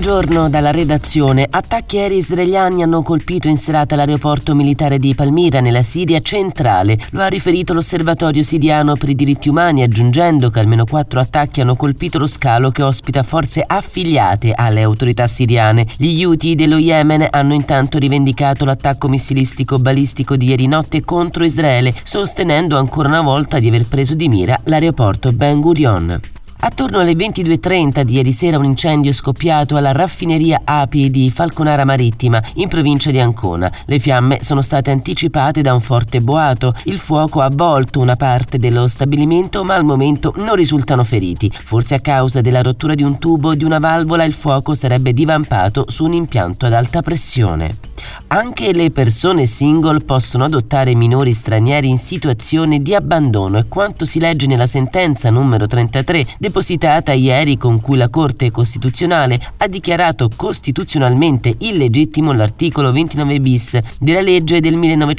Buongiorno dalla redazione. Attacchi aerei israeliani hanno colpito in serata l'aeroporto militare di Palmira nella Siria centrale. Lo ha riferito l'Osservatorio siriano per i diritti umani, aggiungendo che almeno 4 attacchi hanno colpito lo scalo che ospita forze affiliate alle autorità siriane. Gli Houthi dello Yemen hanno intanto rivendicato l'attacco missilistico balistico di ieri notte contro Israele, sostenendo ancora una volta di aver preso di mira l'aeroporto Ben Gurion. Attorno alle 22:30 di ieri sera un incendio è scoppiato alla raffineria API di Falconara Marittima, in provincia di Ancona. Le fiamme sono state anticipate da un forte boato. Il fuoco ha avvolto una parte dello stabilimento, ma al momento non risultano feriti. Forse a causa della rottura di un tubo o di una valvola il fuoco sarebbe divampato su un impianto ad alta pressione. Anche le persone single possono adottare minori stranieri in situazione di abbandono, è quanto si legge nella sentenza numero 33 depositata ieri, con cui la Corte Costituzionale ha dichiarato costituzionalmente illegittimo l'articolo 29 bis della legge del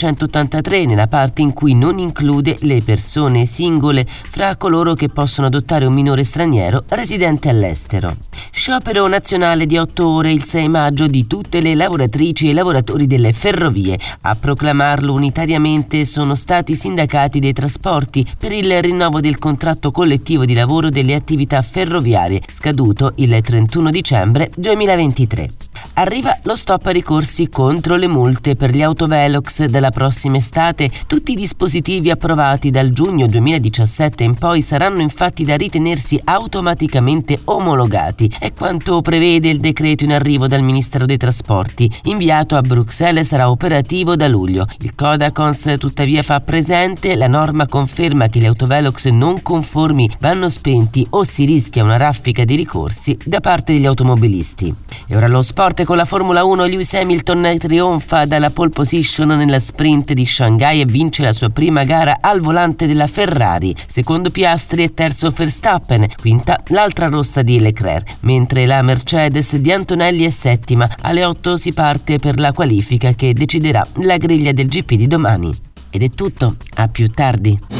1983 nella parte in cui non include le persone singole fra coloro che possono adottare un minore straniero residente all'estero. Sciopero nazionale di 8 ore il 6 maggio di tutte le lavoratrici e lavoratori delle ferrovie. A proclamarlo unitariamente sono stati i sindacati dei trasporti per il rinnovo del contratto collettivo di lavoro delle attività ferroviarie, scaduto il 31 dicembre 2023. Arriva lo stop a ricorsi contro le multe per gli autovelox della prossima estate. Tutti i dispositivi approvati dal giugno 2017 in poi saranno infatti da ritenersi automaticamente omologati. È quanto prevede il decreto in arrivo dal Ministero dei Trasporti. Inviato a Bruxelles, sarà operativo da luglio. Il Codacons tuttavia fa presente: la norma conferma che gli autovelox non conformi vanno spenti o si rischia una raffica di ricorsi da parte degli automobilisti. E ora lo sport con la Formula 1. Lewis Hamilton trionfa dalla pole position nella sprint di Shanghai e vince la sua prima gara al volante della Ferrari. Secondo Piastri e terzo Verstappen, quinta l'altra rossa di Leclerc, mentre la Mercedes di Antonelli è settima. Alle 8 si parte per la qualifica che deciderà la griglia del GP di domani. Ed è tutto, a più tardi.